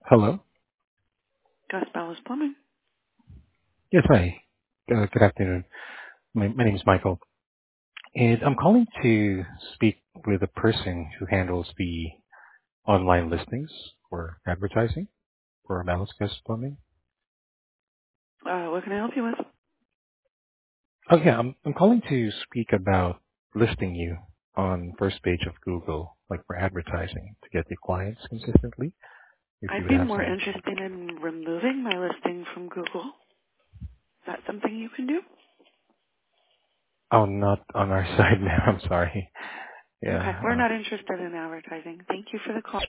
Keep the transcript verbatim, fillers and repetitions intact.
Hello. Gus Ballas Plumbing. Yes, hi. Uh, Good afternoon. My my name is Michael, and I'm calling to speak with a person who handles the online listings for advertising for Ballas Gus Plumbing. Uh, what can I help you with? Oh, yeah, I'm I'm calling to speak about listing you on first page of Google, like for advertising, to get the clients consistently, if you I'd would be have more some. interested in removing my listing from Google. Is that something you can do? Oh, not on our side now. I'm sorry. Okay. Yeah. We're uh, not interested in advertising. Thank you for the call.